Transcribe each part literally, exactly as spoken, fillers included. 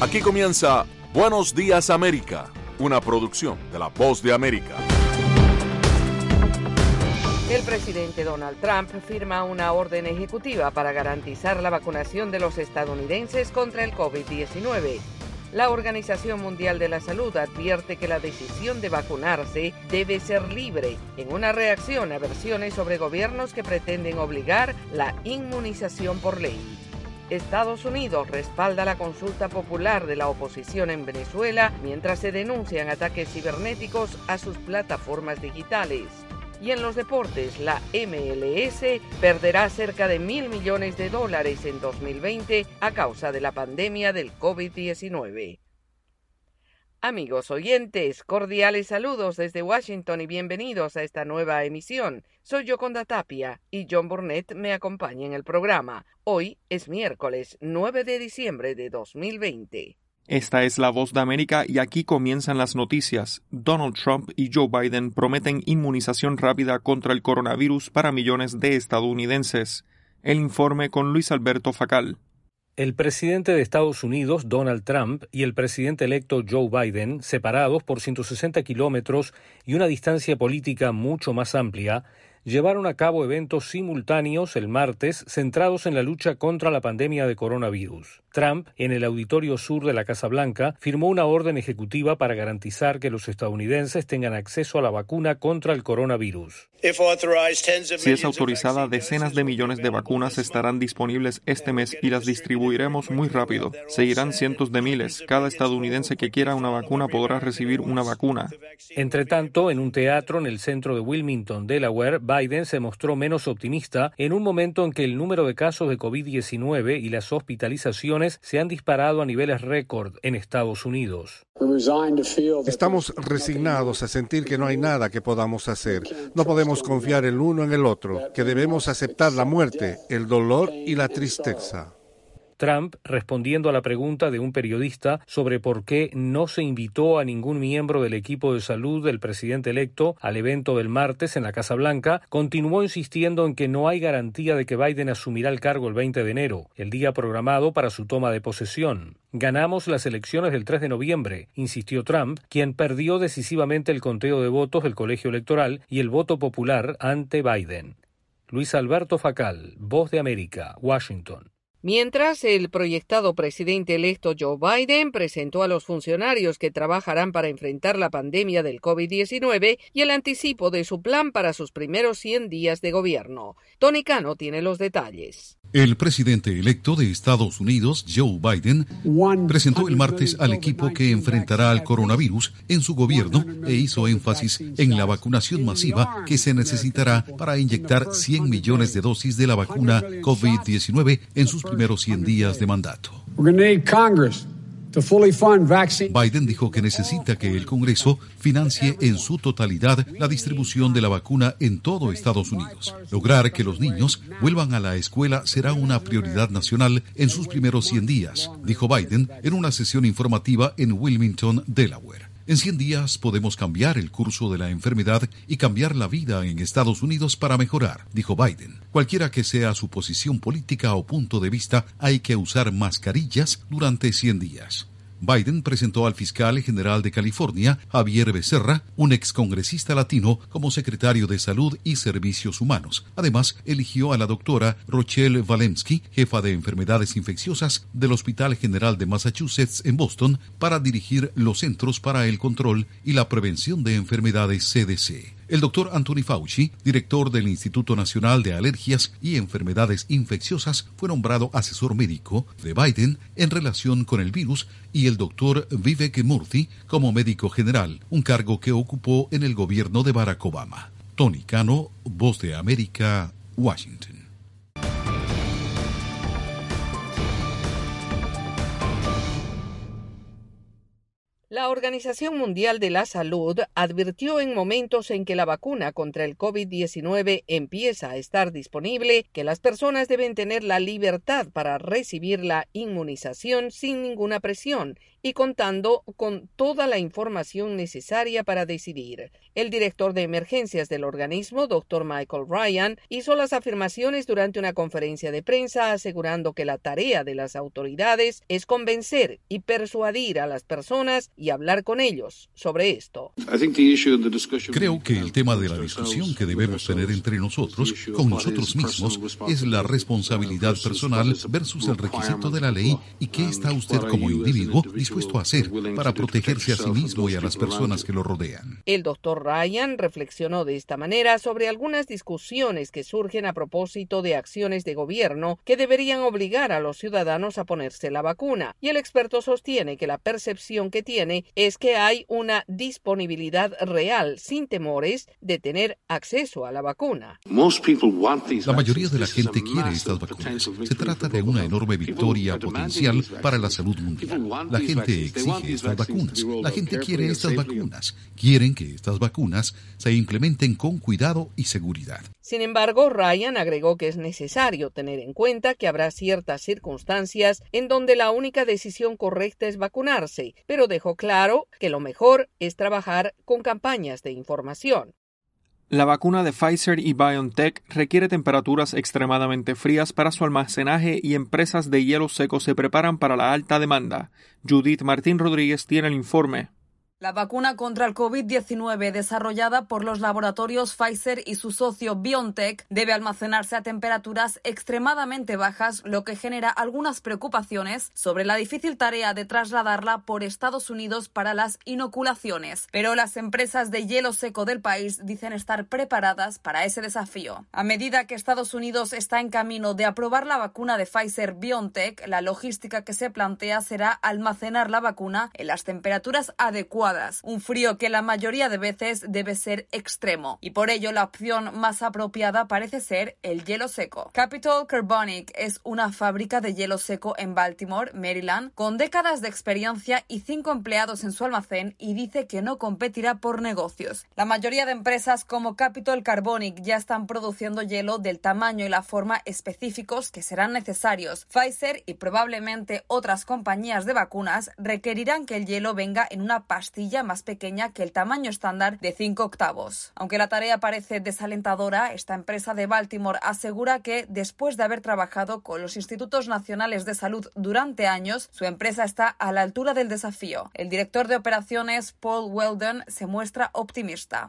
Aquí comienza Buenos Días América, una producción de La Voz de América. El presidente Donald Trump firma una orden ejecutiva para garantizar la vacunación de los estadounidenses contra el COVID diecinueve. La Organización Mundial de la Salud advierte que la decisión de vacunarse debe ser libre, en una reacción a versiones sobre gobiernos que pretenden obligar la inmunización por ley. Estados Unidos respalda la consulta popular de la oposición en Venezuela mientras se denuncian ataques cibernéticos a sus plataformas digitales. Y en los deportes, la M L S perderá cerca de mil millones de dólares en dos mil veinte a causa de la pandemia del COVID diecinueve. Amigos oyentes, cordiales saludos desde Washington y bienvenidos a esta nueva emisión. Soy Yoconda Tapia y John Burnett me acompaña en el programa. Hoy es miércoles nueve de diciembre de dos mil veinte. Esta es La Voz de América y aquí comienzan las noticias. Donald Trump y Joe Biden prometen inmunización rápida contra el coronavirus para millones de estadounidenses. El informe con Luis Alberto Facal. El presidente de Estados Unidos, Donald Trump, y el presidente electo Joe Biden, separados por ciento sesenta kilómetros y una distancia política mucho más amplia, llevaron a cabo eventos simultáneos el martes centrados en la lucha contra la pandemia de coronavirus. Trump, en el Auditorio Sur de la Casa Blanca, firmó una orden ejecutiva para garantizar que los estadounidenses tengan acceso a la vacuna contra el coronavirus. Si es autorizada, decenas de millones de vacunas estarán disponibles este mes y las distribuiremos muy rápido. Seguirán cientos de miles. Cada estadounidense que quiera una vacuna podrá recibir una vacuna. Entre tanto, en un teatro en el centro de Wilmington, Delaware, Biden se mostró menos optimista en un momento en que el número de casos de COVID diecinueve y las hospitalizaciones se han disparado a niveles récord en Estados Unidos. Estamos resignados a sentir que no hay nada que podamos hacer. No podemos confiar el uno en el otro, que debemos aceptar la muerte, el dolor y la tristeza. Trump, respondiendo a la pregunta de un periodista sobre por qué no se invitó a ningún miembro del equipo de salud del presidente electo al evento del martes en la Casa Blanca, continuó insistiendo en que no hay garantía de que Biden asumirá el cargo el veinte de enero, el día programado para su toma de posesión. Ganamos las elecciones del tres de noviembre, insistió Trump, quien perdió decisivamente el conteo de votos del colegio electoral y el voto popular ante Biden. Luis Alberto Facal, Voz de América, Washington. Mientras, el proyectado presidente electo Joe Biden presentó a los funcionarios que trabajarán para enfrentar la pandemia del COVID diecinueve y el anticipo de su plan para sus primeros cien días de gobierno. Tony Cano tiene los detalles. El presidente electo de Estados Unidos, Joe Biden, presentó el martes al equipo que enfrentará al coronavirus en su gobierno e hizo énfasis en la vacunación masiva que se necesitará para inyectar cien millones de dosis de la vacuna COVID diecinueve en sus primeros cien días de mandato. Biden dijo que necesita que el Congreso financie en su totalidad la distribución de la vacuna en todo Estados Unidos. Lograr que los niños vuelvan a la escuela será una prioridad nacional en sus primeros cien días, dijo Biden en una sesión informativa en Wilmington, Delaware. En cien días podemos cambiar el curso de la enfermedad y cambiar la vida en Estados Unidos para mejorar, dijo Biden. Cualquiera que sea su posición política o punto de vista, hay que usar mascarillas durante cien días. Biden presentó al fiscal general de California, Javier Becerra, un excongresista latino, como secretario de Salud y Servicios Humanos. Además, eligió a la doctora Rochelle Walensky, jefa de enfermedades infecciosas del Hospital General de Massachusetts en Boston, para dirigir los Centros para el Control y la Prevención de Enfermedades C D C. El doctor Anthony Fauci, director del Instituto Nacional de Alergias y Enfermedades Infecciosas, fue nombrado asesor médico de Biden en relación con el virus, y el doctor Vivek Murthy como médico general, un cargo que ocupó en el gobierno de Barack Obama. Tony Cano, Voz de América, Washington. La Organización Mundial de la Salud advirtió en momentos en que la vacuna contra el COVID diecinueve empieza a estar disponible que las personas deben tener la libertad para recibir la inmunización sin ninguna presión y contando con toda la información necesaria para decidir. El director de emergencias del organismo, doctor Michael Ryan, hizo las afirmaciones durante una conferencia de prensa asegurando que la tarea de las autoridades es convencer y persuadir a las personas y hablar con ellos sobre esto. Creo que el tema de la discusión que debemos tener entre nosotros, con nosotros mismos, es la responsabilidad personal versus el requisito de la ley y qué está usted como individuo dispuesto a hacer para protegerse a sí mismo y a las personas que lo rodean. El doctor Ryan reflexionó de esta manera sobre algunas discusiones que surgen a propósito de acciones de gobierno que deberían obligar a los ciudadanos a ponerse la vacuna, y el experto sostiene que la percepción que tiene es que hay una disponibilidad real, sin temores, de tener acceso a la vacuna. La mayoría de la gente quiere estas vacunas. Se trata de una enorme victoria potencial para la salud mundial. La gente exige estas vacunas. La gente quiere estas vacunas. Quieren que estas vacunas se implementen con cuidado y seguridad. Sin embargo, Ryan agregó que es necesario tener en cuenta que habrá ciertas circunstancias en donde la única decisión correcta es vacunarse, pero dejó claro que lo mejor es trabajar con campañas de información. La vacuna de Pfizer y BioNTech requiere temperaturas extremadamente frías para su almacenaje y empresas de hielo seco se preparan para la alta demanda. Judith Martín Rodríguez tiene el informe. La vacuna contra el COVID diecinueve desarrollada por los laboratorios Pfizer y su socio BioNTech debe almacenarse a temperaturas extremadamente bajas, lo que genera algunas preocupaciones sobre la difícil tarea de trasladarla por Estados Unidos para las inoculaciones. Pero las empresas de hielo seco del país dicen estar preparadas para ese desafío. A medida que Estados Unidos está en camino de aprobar la vacuna de Pfizer-BioNTech, la logística que se plantea será almacenar la vacuna en las temperaturas adecuadas. Un frío que la mayoría de veces debe ser extremo, y por ello la opción más apropiada parece ser el hielo seco. Capital Carbonic es una fábrica de hielo seco en Baltimore, Maryland, con décadas de experiencia y cinco empleados en su almacén, y dice que no competirá por negocios. La mayoría de empresas como Capital Carbonic ya están produciendo hielo del tamaño y la forma específicos que serán necesarios. Pfizer y probablemente otras compañías de vacunas requerirán que el hielo venga en una pastilla más pequeña que el tamaño estándar de cinco octavos. Aunque la tarea parece desalentadora, esta empresa de Baltimore asegura que, después de haber trabajado con los Institutos Nacionales de Salud durante años, su empresa está a la altura del desafío. El director de operaciones, Paul Weldon, se muestra optimista.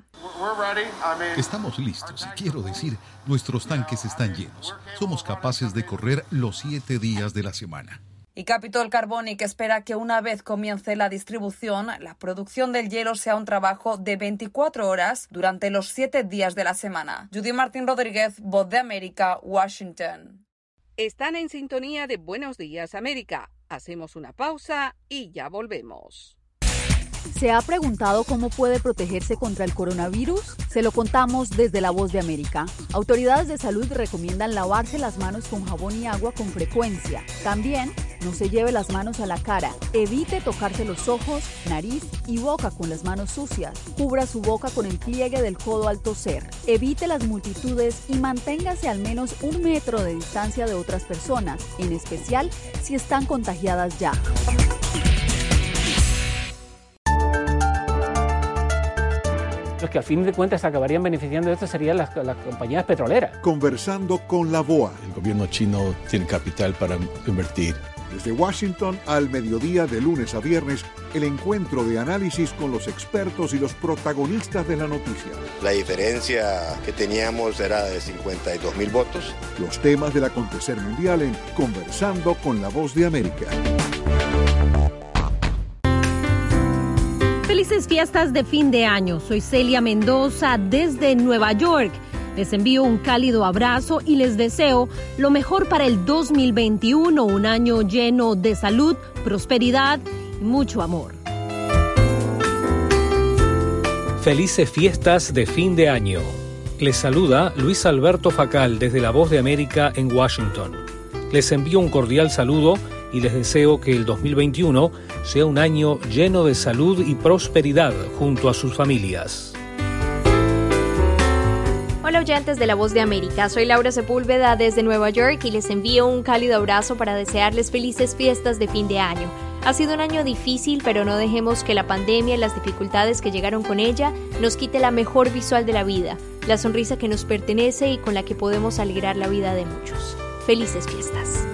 Estamos listos. Quiero decir, nuestros tanques están llenos. Somos capaces de correr los siete días de la semana. Y Capital Carbonic espera que una vez comience la distribución, la producción del hielo sea un trabajo de veinticuatro horas durante los siete días de la semana. Judy Martín Rodríguez, Voz de América, Washington. Están en sintonía de Buenos Días América. Hacemos una pausa y ya volvemos. ¿Se ha preguntado cómo puede protegerse contra el coronavirus? Se lo contamos desde La Voz de América. Autoridades de salud recomiendan lavarse las manos con jabón y agua con frecuencia. También, no se lleve las manos a la cara. Evite tocarse los ojos, nariz y boca con las manos sucias. Cubra su boca con el pliegue del codo al toser. Evite las multitudes y manténgase al menos un metro de distancia de otras personas, en especial si están contagiadas ya. Los que al fin de cuentas se acabarían beneficiando de esto serían las, las compañías petroleras. Conversando con la B O A. El gobierno chino tiene capital para invertir. Desde Washington al mediodía de lunes a viernes, el encuentro de análisis con los expertos y los protagonistas de la noticia. La diferencia que teníamos era de cincuenta y dos mil votos. Los temas del acontecer mundial en Conversando con la Voz de América. Felices fiestas de fin de año. Soy Celia Mendoza desde Nueva York. Les envío un cálido abrazo y les deseo lo mejor para el dos mil veintiuno, un año lleno de salud, prosperidad y mucho amor. Felices fiestas de fin de año. Les saluda Luis Alberto Facal desde La Voz de América en Washington. Les envío un cordial saludo y les deseo que el dos mil veintiuno sea un año lleno de salud y prosperidad junto a sus familias. Hola oyentes de La Voz de América, soy Laura Sepúlveda desde Nueva York y les envío un cálido abrazo para desearles felices fiestas de fin de año. Ha sido un año difícil, pero no dejemos que la pandemia y las dificultades que llegaron con ella nos quite la mejor visual de la vida, la sonrisa que nos pertenece y con la que podemos alegrar la vida de muchos. Felices fiestas.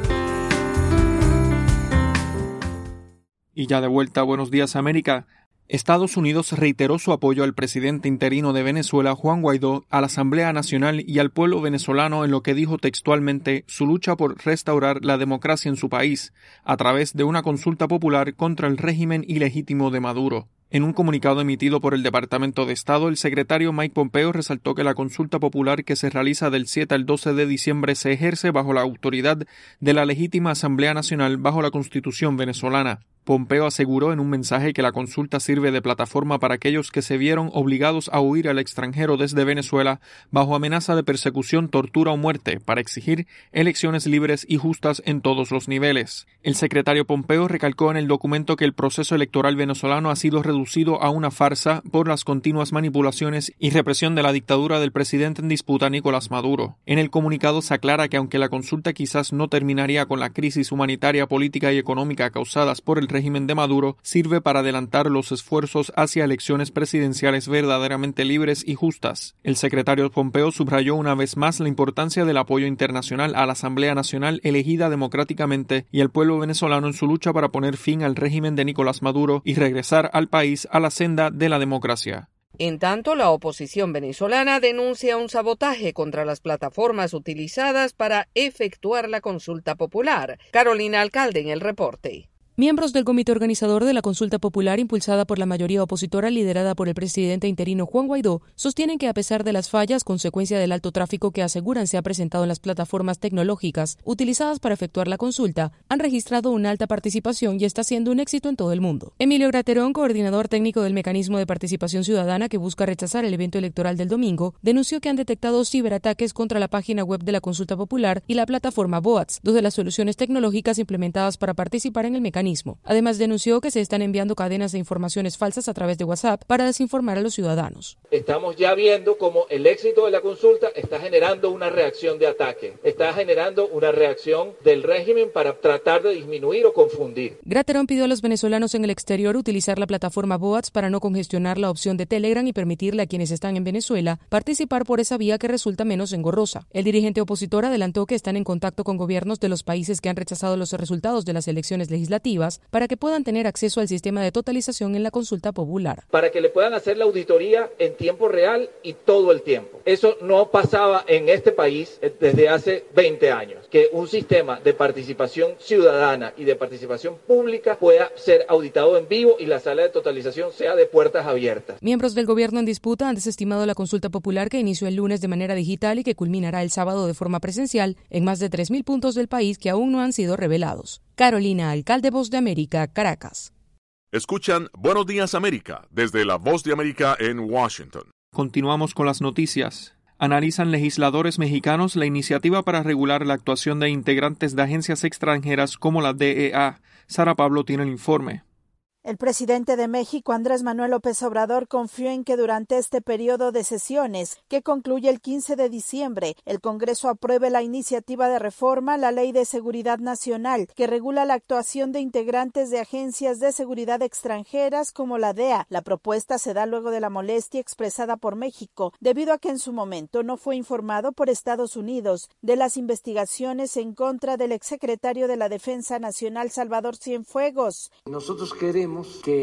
Y ya de vuelta, buenos días América. Estados Unidos reiteró su apoyo al presidente interino de Venezuela, Juan Guaidó, a la Asamblea Nacional y al pueblo venezolano en lo que dijo textualmente su lucha por restaurar la democracia en su país, a través de una consulta popular contra el régimen ilegítimo de Maduro. En un comunicado emitido por el Departamento de Estado, el secretario Mike Pompeo resaltó que la consulta popular que se realiza del siete al doce de diciembre se ejerce bajo la autoridad de la legítima Asamblea Nacional bajo la Constitución venezolana. Pompeo aseguró en un mensaje que la consulta sirve de plataforma para aquellos que se vieron obligados a huir al extranjero desde Venezuela bajo amenaza de persecución, tortura o muerte para exigir elecciones libres y justas en todos los niveles. El secretario Pompeo recalcó en el documento que el proceso electoral venezolano ha sido reducido a una farsa por las continuas manipulaciones y represión de la dictadura del presidente en disputa Nicolás Maduro. En el comunicado se aclara que aunque la consulta quizás no terminaría con la crisis humanitaria, política y económica causadas por el régimen de Maduro, sirve para adelantar los esfuerzos hacia elecciones presidenciales verdaderamente libres y justas. El secretario Pompeo subrayó una vez más la importancia del apoyo internacional a la Asamblea Nacional elegida democráticamente y al pueblo venezolano en su lucha para poner fin al régimen de Nicolás Maduro y regresar al país a la senda de la democracia. En tanto, la oposición venezolana denuncia un sabotaje contra las plataformas utilizadas para efectuar la consulta popular. Carolina Alcalde en el reporte. Miembros del comité organizador de la consulta popular impulsada por la mayoría opositora liderada por el presidente interino Juan Guaidó sostienen que a pesar de las fallas consecuencia del alto tráfico que aseguran se ha presentado en las plataformas tecnológicas utilizadas para efectuar la consulta, han registrado una alta participación y está siendo un éxito en todo el mundo. Emilio Graterón, coordinador técnico del mecanismo de participación ciudadana que busca rechazar el evento electoral del domingo, denunció que han detectado ciberataques contra la página web de la consulta popular y la plataforma Boats, dos de las soluciones tecnológicas implementadas para participar en el mecanismo. Además, denunció que se están enviando cadenas de informaciones falsas a través de WhatsApp para desinformar a los ciudadanos. Estamos ya viendo cómo el éxito de la consulta está generando una reacción de ataque, está generando una reacción del régimen para tratar de disminuir o confundir. Graterón pidió a los venezolanos en el exterior utilizar la plataforma Boats para no congestionar la opción de Telegram y permitirle a quienes están en Venezuela participar por esa vía que resulta menos engorrosa. El dirigente opositor adelantó que están en contacto con gobiernos de los países que han rechazado los resultados de las elecciones legislativas para que puedan tener acceso al sistema de totalización en la consulta popular. Para que le puedan hacer la auditoría en tiempo real y todo el tiempo. Eso no pasaba en este país desde hace veinte años. Que un sistema de participación ciudadana y de participación pública pueda ser auditado en vivo y la sala de totalización sea de puertas abiertas. Miembros del gobierno en disputa han desestimado la consulta popular que inició el lunes de manera digital y que culminará el sábado de forma presencial en más de tres mil puntos del país que aún no han sido revelados. Carolina Alcalde, Voz de América, Caracas. Escuchan Buenos Días América desde la Voz de América en Washington. Continuamos con las noticias. Analizan legisladores mexicanos la iniciativa para regular la actuación de integrantes de agencias extranjeras como la D E A. Sara Pablo tiene el informe. El presidente de México, Andrés Manuel López Obrador, confió en que durante este periodo de sesiones, que concluye el quince de diciembre, el Congreso apruebe la iniciativa de reforma a la Ley de Seguridad Nacional, que regula la actuación de integrantes de agencias de seguridad extranjeras como la D E A. La propuesta se da luego de la molestia expresada por México, debido a que en su momento no fue informado por Estados Unidos de las investigaciones en contra del exsecretario de la Defensa Nacional, Salvador Cienfuegos. Nosotros queremos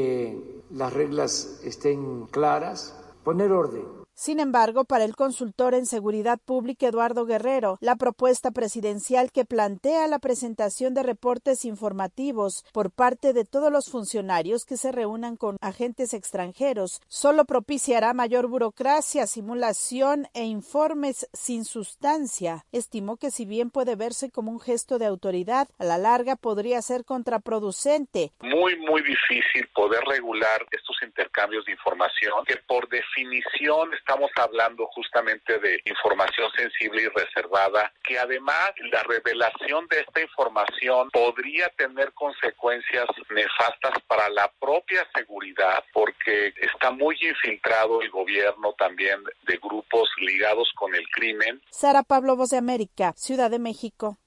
que las reglas estén claras, poner orden. Sin embargo, para el consultor en seguridad pública Eduardo Guerrero, la propuesta presidencial que plantea la presentación de reportes informativos por parte de todos los funcionarios que se reúnan con agentes extranjeros solo propiciará mayor burocracia, simulación e informes sin sustancia. Estimó que si bien puede verse como un gesto de autoridad, a la larga podría ser contraproducente. Muy, muy difícil poder regular estos intercambios de información que por definición estamos hablando justamente de información sensible y reservada, que además la revelación de esta información podría tener consecuencias nefastas para la propia seguridad, porque está muy infiltrado el gobierno también de grupos ligados con el crimen. Sara Pablo, Voz de América, Ciudad de México.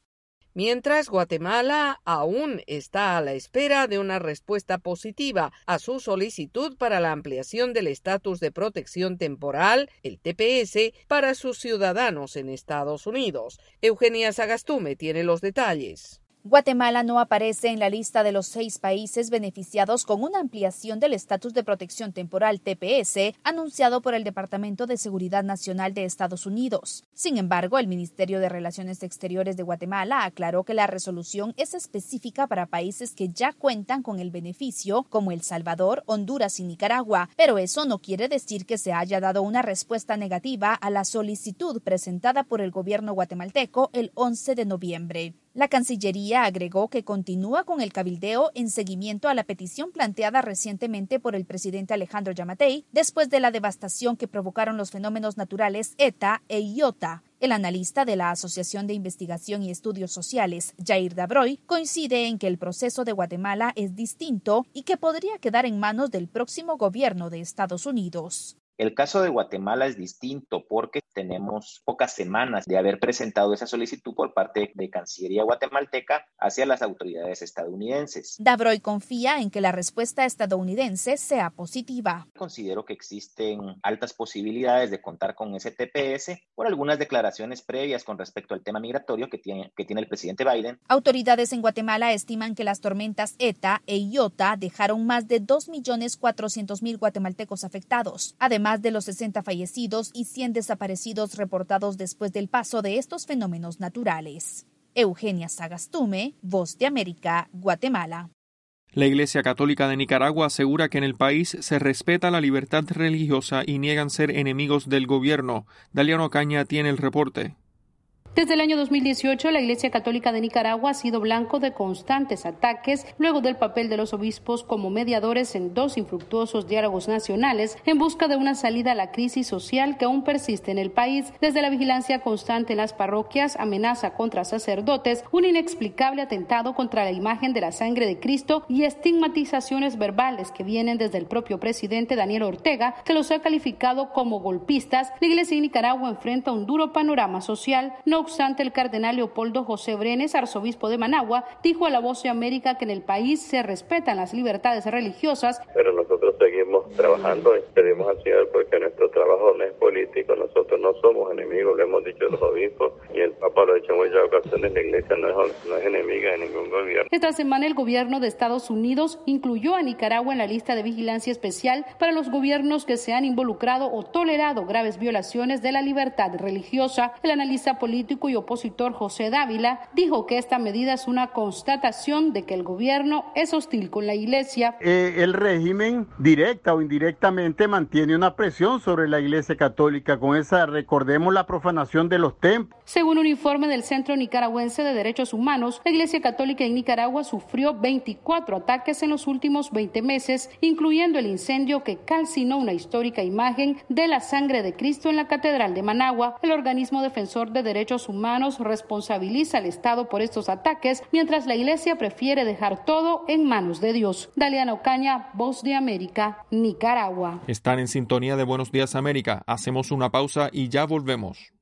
Mientras, Guatemala aún está a la espera de una respuesta positiva a su solicitud para la ampliación del estatus de protección temporal, el T P S, para sus ciudadanos en Estados Unidos. Eugenia Sagastume tiene los detalles. Guatemala no aparece en la lista de los seis países beneficiados con una ampliación del estatus de protección temporal T P S anunciado por el Departamento de Seguridad Nacional de Estados Unidos. Sin embargo, el Ministerio de Relaciones Exteriores de Guatemala aclaró que la resolución es específica para países que ya cuentan con el beneficio, como El Salvador, Honduras y Nicaragua, pero eso no quiere decir que se haya dado una respuesta negativa a la solicitud presentada por el gobierno guatemalteco el once de noviembre. La Cancillería agregó que continúa con el cabildeo en seguimiento a la petición planteada recientemente por el presidente Alejandro Yamatei después de la devastación que provocaron los fenómenos naturales ETA e IOTA. El analista de la Asociación de Investigación y Estudios Sociales, Jair Dabroy, coincide en que el proceso de Guatemala es distinto y que podría quedar en manos del próximo gobierno de Estados Unidos. El caso de Guatemala es distinto porque tenemos pocas semanas de haber presentado esa solicitud por parte de Cancillería guatemalteca hacia las autoridades estadounidenses. Dabroy confía en que la respuesta estadounidense sea positiva. Considero que existen altas posibilidades de contar con ese T P S por algunas declaraciones previas con respecto al tema migratorio que tiene, que tiene el presidente Biden. Autoridades en Guatemala estiman que las tormentas ETA e IOTA dejaron más de dos millones cuatrocientos mil guatemaltecos afectados. Además de los sesenta fallecidos y cien desaparecidos reportados después del paso de estos fenómenos naturales. Eugenia Sagastume, Voz de América, Guatemala. La Iglesia Católica de Nicaragua asegura que en el país se respeta la libertad religiosa y niegan ser enemigos del gobierno. Daliano Ocaña tiene el reporte. Desde el año dos mil dieciocho, la Iglesia Católica de Nicaragua ha sido blanco de constantes ataques luego del papel de los obispos como mediadores en dos infructuosos diálogos nacionales en busca de una salida a la crisis social que aún persiste en el país. Desde la vigilancia constante en las parroquias, amenaza contra sacerdotes, un inexplicable atentado contra la imagen de la sangre de Cristo y estigmatizaciones verbales que vienen desde el propio presidente Daniel Ortega, que los ha calificado como golpistas, la Iglesia de Nicaragua enfrenta un duro panorama social. No No obstante, el cardenal Leopoldo José Brenes, arzobispo de Managua, dijo a La Voz de América que en el país se respetan las libertades religiosas. Pero nosotros seguimos trabajando y pedimos al Señor porque nuestro trabajo no es político, nosotros no somos enemigos, lo hemos dicho los obispos y el Papa lo ha dicho en muchas ocasiones, la Iglesia no es, no es enemiga de ningún gobierno. Esta semana el gobierno de Estados Unidos incluyó a Nicaragua en la lista de vigilancia especial para los gobiernos que se han involucrado o tolerado graves violaciones de la libertad religiosa. El analista político y opositor José Dávila dijo que esta medida es una constatación de que el gobierno es hostil con la Iglesia. Eh, el régimen directa o indirectamente mantiene una presión sobre la Iglesia Católica con esa, recordemos, la profanación de los templos. Según un informe del Centro Nicaragüense de Derechos Humanos, la Iglesia Católica en Nicaragua sufrió veinticuatro ataques en los últimos veinte meses, incluyendo el incendio que calcinó una histórica imagen de la sangre de Cristo en la Catedral de Managua. El organismo defensor de derechos humanos responsabiliza al Estado por estos ataques, mientras la Iglesia prefiere dejar todo en manos de Dios. Daliana Ocaña, Voz de América, Nicaragua. Están en sintonía de Buenos Días América. Hacemos una pausa y ya volvemos.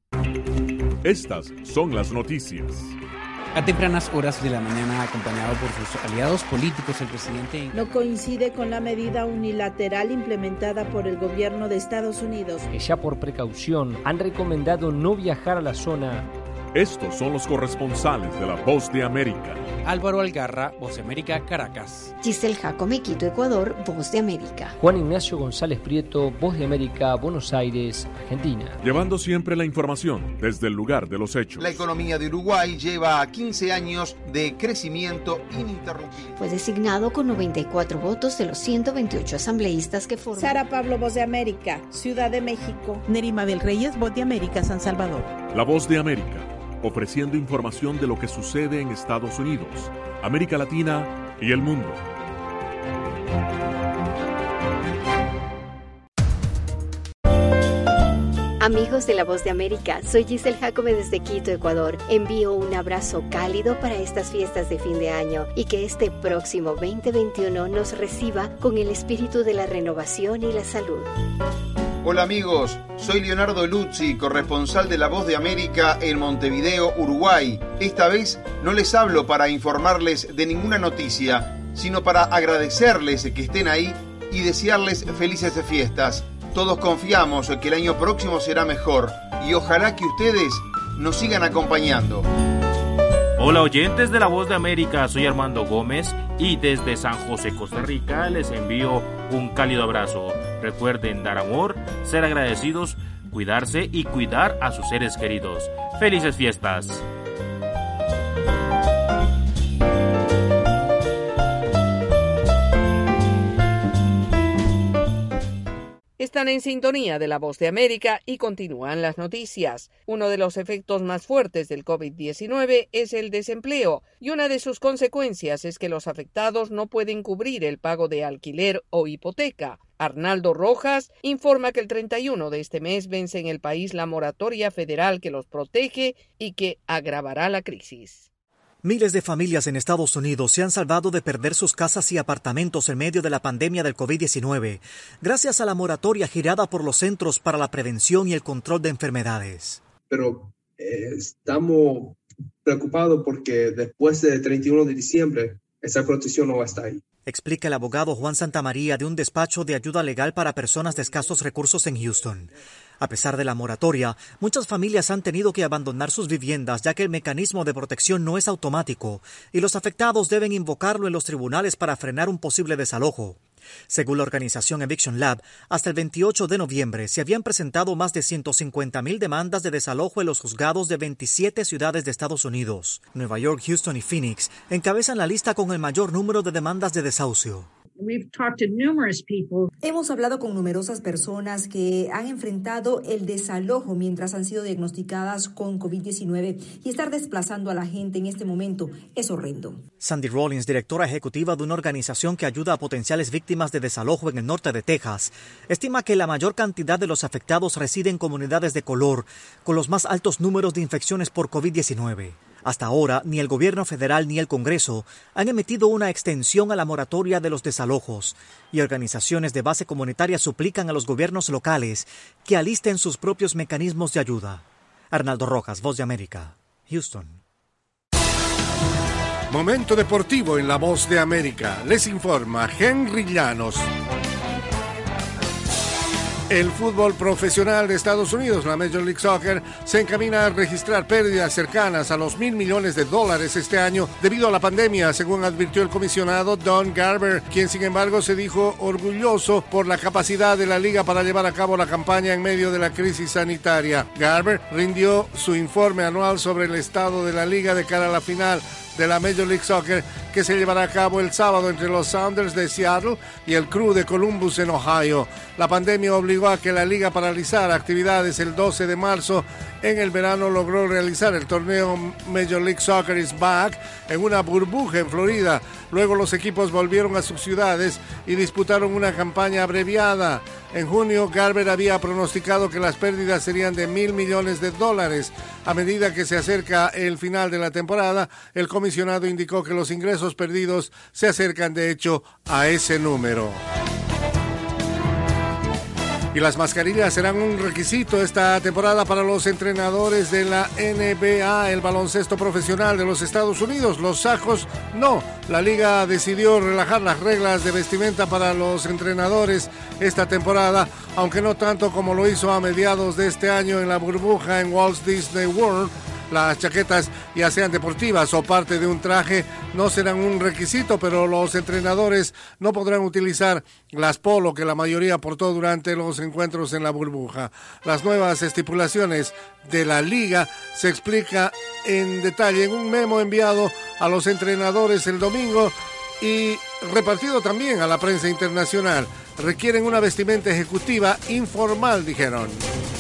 Estas son las noticias. A tempranas horas de la mañana, acompañado por sus aliados políticos, el presidente no coincide con la medida unilateral implementada por el gobierno de Estados Unidos, que ya por precaución han recomendado no viajar a la zona. Estos son los corresponsales de La Voz de América. Álvaro Algarra, Voz de América, Caracas. Giselle Jacome, Quito, Ecuador, Voz de América. Juan Ignacio González Prieto, Voz de América, Buenos Aires, Argentina. Llevando siempre la información desde el lugar de los hechos. La economía de Uruguay lleva quince años de crecimiento ininterrumpido. Fue designado con noventa y cuatro votos de los ciento veintiocho asambleístas que forman. Sara Pablo, Voz de América, Ciudad de México. Nerima Abel Reyes, Voz de América, San Salvador. La Voz de América, ofreciendo información de lo que sucede en Estados Unidos, América Latina y el mundo. Amigos de La Voz de América, soy Giselle Jacome desde Quito, Ecuador. Envío un abrazo cálido para estas fiestas de fin de año y que este próximo veinte veintiuno nos reciba con el espíritu de la renovación y la salud. Hola amigos, soy Leonardo Luzzi, corresponsal de La Voz de América en Montevideo, Uruguay. Esta vez no les hablo para informarles de ninguna noticia, sino para agradecerles que estén ahí y desearles felices fiestas. Todos confiamos que el año próximo será mejor y ojalá que ustedes nos sigan acompañando. Hola oyentes de La Voz de América, soy Armando Gómez y desde San José, Costa Rica, les envío un cálido abrazo. Recuerden dar amor, ser agradecidos, cuidarse y cuidar a sus seres queridos. ¡Felices fiestas! Están en sintonía de La Voz de América y continúan las noticias. Uno de los efectos más fuertes del COVID diecinueve es el desempleo y una de sus consecuencias es que los afectados no pueden cubrir el pago de alquiler o hipoteca. Arnaldo Rojas informa que el treinta y uno de este mes vence en el país la moratoria federal que los protege y que agravará la crisis. Miles de familias en Estados Unidos se han salvado de perder sus casas y apartamentos en medio de la pandemia del COVID diecinueve, gracias a la moratoria girada por los Centros para la Prevención y el Control de Enfermedades. Pero eh, estamos preocupados porque después del treinta y uno de diciembre, esa protección no va a estar ahí. Explica el abogado Juan Santamaría de un despacho de ayuda legal para personas de escasos recursos en Houston. A pesar de la moratoria, muchas familias han tenido que abandonar sus viviendas ya que el mecanismo de protección no es automático y los afectados deben invocarlo en los tribunales para frenar un posible desalojo. Según la organización Eviction Lab, hasta el veintiocho de noviembre se habían presentado más de ciento cincuenta mil demandas de desalojo en los juzgados de veintisiete ciudades de Estados Unidos. Nueva York, Houston y Phoenix encabezan la lista con el mayor número de demandas de desahucio. Hemos hablado con numerosas personas que han enfrentado el desalojo mientras han sido diagnosticadas con COVID diecinueve y estar desplazando a la gente en este momento es horrendo. Sandy Rollins, directora ejecutiva de una organización que ayuda a potenciales víctimas de desalojo en el norte de Texas, estima que la mayor cantidad de los afectados reside en comunidades de color, con los más altos números de infecciones por COVID diecinueve. Hasta ahora, ni el gobierno federal ni el Congreso han emitido una extensión a la moratoria de los desalojos y organizaciones de base comunitaria suplican a los gobiernos locales que alisten sus propios mecanismos de ayuda. Arnaldo Rojas, Voz de América, Houston. Momento deportivo en La Voz de América. Les informa Henry Llanos. El fútbol profesional de Estados Unidos, la Major League Soccer, se encamina a registrar pérdidas cercanas a los mil millones de dólares este año debido a la pandemia, según advirtió el comisionado Don Garber, quien sin embargo se dijo orgulloso por la capacidad de la liga para llevar a cabo la campaña en medio de la crisis sanitaria. Garber rindió su informe anual sobre el estado de la liga de cara a la final de la Major League Soccer, que se llevará a cabo el sábado entre los Sounders de Seattle y el Crew de Columbus en Ohio. La pandemia obligó a que la liga paralizara actividades el doce de marzo. En el verano logró realizar el torneo Major League Soccer is Back en una burbuja en Florida. Luego los equipos volvieron a sus ciudades y disputaron una campaña abreviada. En junio, Garber había pronosticado que las pérdidas serían de mil millones de dólares. A medida que se acerca el final de la temporada, el comisionado indicó que los ingresos perdidos se acercan de hecho a ese número. Y las mascarillas serán un requisito esta temporada para los entrenadores de la N B A, el baloncesto profesional de los Estados Unidos. Los sacos no. La liga decidió relajar las reglas de vestimenta para los entrenadores esta temporada, aunque no tanto como lo hizo a mediados de este año en la burbuja en Walt Disney World. Las chaquetas, ya sean deportivas o parte de un traje, no serán un requisito, pero los entrenadores no podrán utilizar las polo que la mayoría portó durante los encuentros en la burbuja. Las nuevas estipulaciones de la liga se explica en detalle en un memo enviado a los entrenadores el domingo y repartido también a la prensa internacional. Requieren una vestimenta ejecutiva informal, dijeron.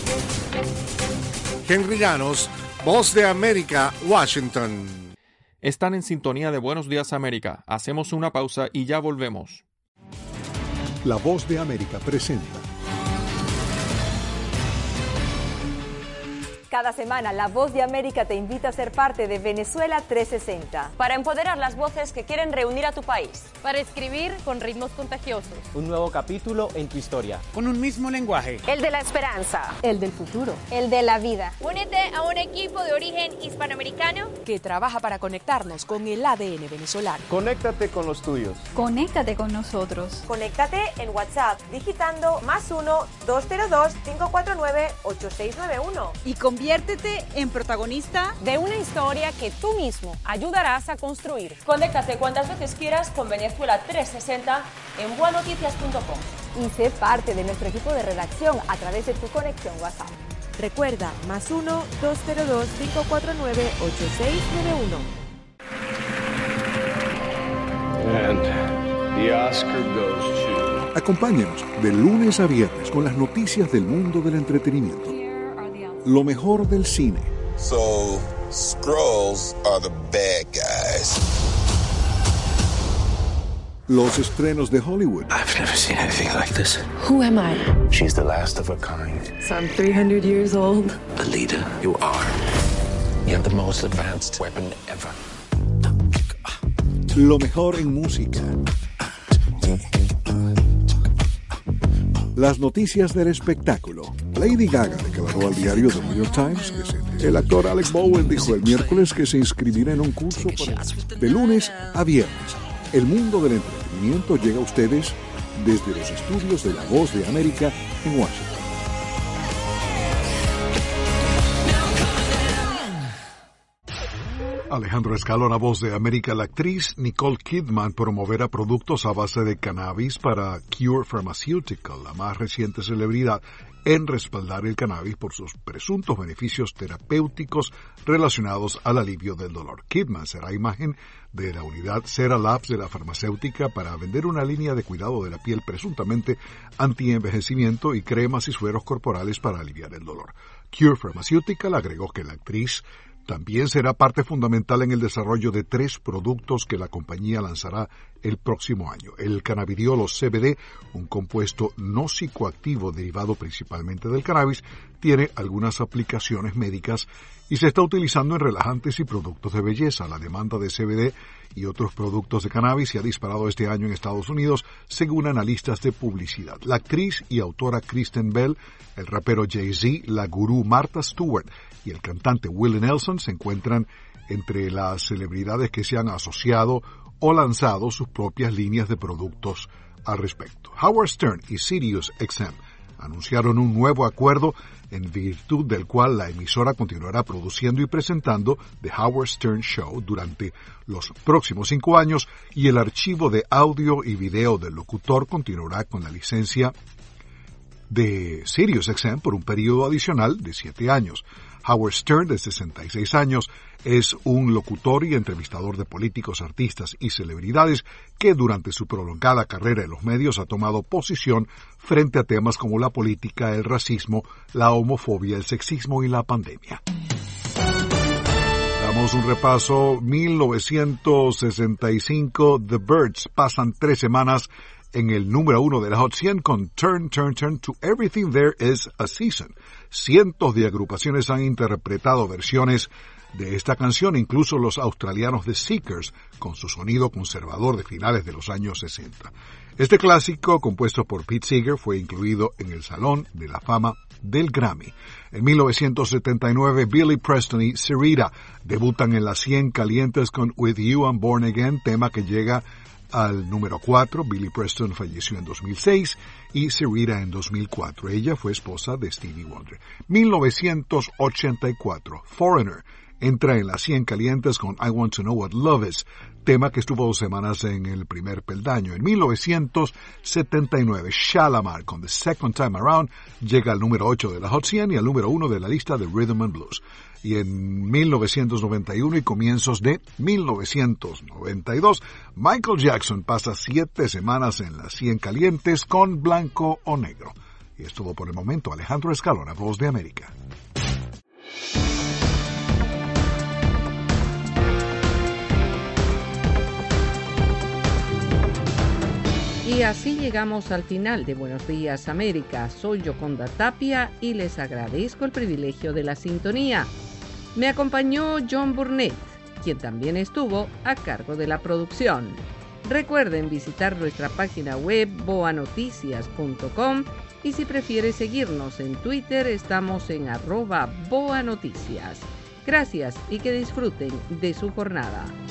Henry Llanos, Voz de América, Washington. Están en sintonía de Buenos Días América. Hacemos una pausa y ya volvemos. La Voz de América presenta Cada semana, La Voz de América te invita a ser parte de Venezuela trescientos sesenta. Para empoderar las voces que quieren reunir a tu país. Para escribir con ritmos contagiosos. Un nuevo capítulo en tu historia. Con un mismo lenguaje. El de la esperanza. El del futuro. El de la vida. Únete a un equipo de origen hispanoamericano que trabaja para conectarnos con el A D N venezolano. Conéctate con los tuyos. Conéctate con nosotros. Conéctate en WhatsApp digitando más uno dos cero dos cinco cuatro nueve ocho seis nueve uno. Y conviértete en protagonista de una historia que tú mismo ayudarás a construir. Conéctate cuantas veces quieras con Venezuela trescientos sesenta en bua noticias punto com. Y sé parte de nuestro equipo de redacción a través de tu conexión WhatsApp. Recuerda, más uno dos cero dos cinco cuatro nueve ocho seis nueve uno. And the Oscar goes to... Acompáñanos de lunes a viernes con las noticias del mundo del entretenimiento. Lo mejor del cine. So, Skrulls are the bad guys. Los estrenos de Hollywood. I've never seen anything like this. Who am I? She's the last of her kind. So I'm three hundred years old. The leader you are. You have the most advanced weapon ever. Lo mejor en música. Las noticias del espectáculo. Lady Gaga declaró al diario The New York Times que se... El actor Alec Bowen dijo el miércoles que se inscribirá en un curso para... De lunes a viernes. El mundo del entretenimiento llega a ustedes desde los estudios de La Voz de América en Washington. Alejandro Escalona, Voz de América. La actriz Nicole Kidman promoverá productos a base de cannabis para Cure Pharmaceutical, la más reciente celebridad en respaldar el cannabis por sus presuntos beneficios terapéuticos relacionados al alivio del dolor. Kidman será imagen de la unidad Cera Labs de la farmacéutica para vender una línea de cuidado de la piel presuntamente anti-envejecimiento y cremas y sueros corporales para aliviar el dolor. Cure Pharmaceutical agregó que la actriz también será parte fundamental en el desarrollo de tres productos que la compañía lanzará el próximo año. El cannabidiol o C B D, un compuesto no psicoactivo derivado principalmente del cannabis, tiene algunas aplicaciones médicas y se está utilizando en relajantes y productos de belleza. La demanda de C B D y otros productos de cannabis se ha disparado este año en Estados Unidos, según analistas de publicidad. La actriz y autora Kristen Bell, el rapero Jay-Z, la gurú Martha Stewart y el cantante Willie Nelson se encuentran entre las celebridades que se han asociado o lanzado sus propias líneas de productos al respecto. Howard Stern y Sirius X M anunciaron un nuevo acuerdo en virtud del cual la emisora continuará produciendo y presentando The Howard Stern Show durante los próximos cinco años y el archivo de audio y video del locutor continuará con la licencia de Sirius X M por un periodo adicional de siete años. Howard Stern, de sesenta y seis años, es un locutor y entrevistador de políticos, artistas y celebridades que durante su prolongada carrera en los medios ha tomado posición frente a temas como la política, el racismo, la homofobia, el sexismo y la pandemia. Damos un repaso. mil novecientos sesenta y cinco, The Byrds pasan tres semanas en el número uno de la Hot cien con Turn, Turn, Turn to Everything There Is a Season. Cientos de agrupaciones han interpretado versiones de esta canción, incluso los australianos The Seekers, con su sonido conservador de finales de los años sesenta. Este clásico, compuesto por Pete Seeger, fue incluido en el Salón de la Fama del Grammy. En mil novecientos setenta y nueve, Billy Preston y Syreeta debutan en las cien calientes con With You I'm Born Again, tema que llega al número cuatro. Billy Preston falleció en dos mil seis y Syreeta en dos mil cuatro. Ella fue esposa de Stevie Wonder. mil novecientos ochenta y cuatro, Foreigner entra en las cien calientes con I Want to Know What Love Is, tema que estuvo dos semanas en el primer peldaño. En mil novecientos setenta y nueve, Shalamar con The Second Time Around llega al número ocho de la Hot cien y al número uno de la lista de Rhythm and Blues. Y en mil novecientos noventa y uno y comienzos de mil novecientos noventa y dos, Michael Jackson pasa siete semanas en las cien calientes con Blanco o Negro. Y es todo por el momento. Alejandro Escalona, Voz de América. Y así llegamos al final de Buenos Días América. Soy Yoconda Tapia y les agradezco el privilegio de la sintonía. Me acompañó John Burnett, quien también estuvo a cargo de la producción. Recuerden visitar nuestra página web boa noticias punto com y si prefiere seguirnos en Twitter estamos en arroba boanoticias. Gracias y que disfruten de su jornada.